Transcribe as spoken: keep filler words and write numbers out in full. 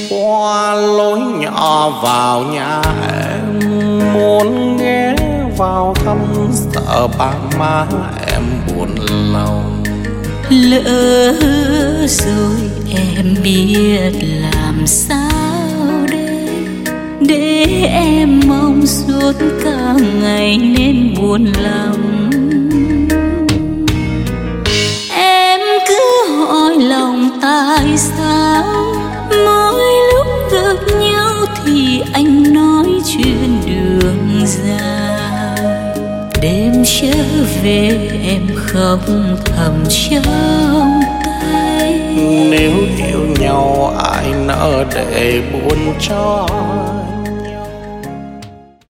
qua lối nhỏ vào nhà em, muốn ghé vào thăm sợ ba má em buồn lòng. Lỡ rồi em biết làm sao đây, để em mong suốt cả ngày nên buồn lòng. Em cứ hỏi lòng tại sao mỗi lúc gặp nhau thì anh nói chuyện đường dài. Đêm trở về em khóc thầm trong tay. Nếu yêu nhau ai nỡ để buồn cho